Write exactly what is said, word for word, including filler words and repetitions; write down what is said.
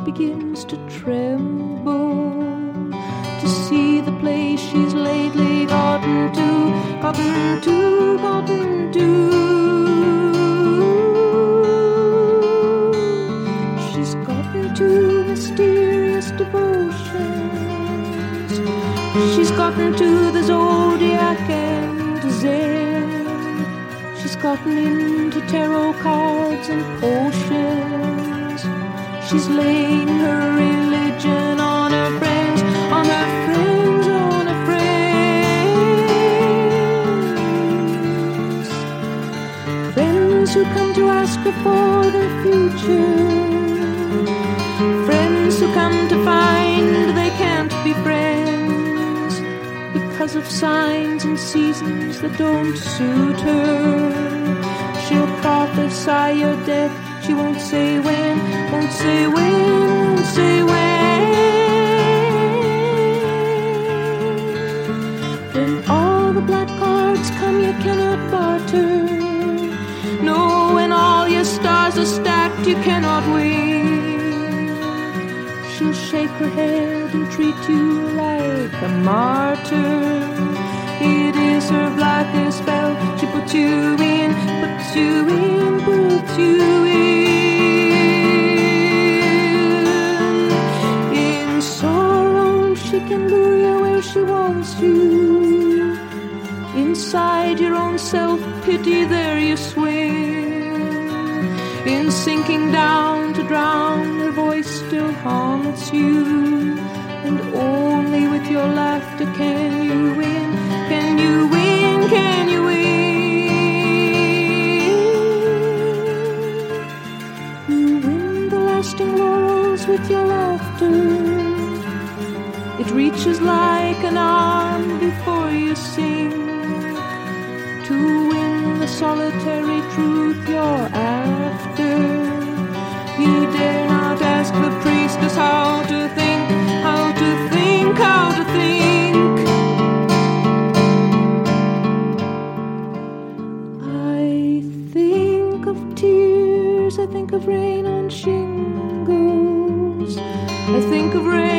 begins to tremble to see the place she's lately gotten to, gotten to, gotten to. She's gotten to mysterious devotions. She's gotten to the zodiac and the Zen. She's gotten into tarot cards and potions. She's laying her religion on her friends, on her friends, on her friends. Friends who come to ask her for their future. Friends who come to find they can't be friends because of signs and seasons that don't suit her. She'll prophesy your death, she won't say when, won't say when, won't say when. When all the black cards come you cannot barter. No, when all your stars are stacked you cannot win. She'll shake her head and treat you like a martyr. It is her blackest spell. She puts you in, puts you in, puts you in. In sorrow she can lure you where she wants you. Inside your own self-pity there you swim. In sinking down to drown her voice still haunts you. And only with your laughter can you win, can you win, can you win. You win the lasting laurels with your laughter. It reaches like an arm before you sink. To win the solitary truth you're after, you dare not ask the priestess how to think, how to think, how to think. I think of tears, I think of rain on shingles, I think of rain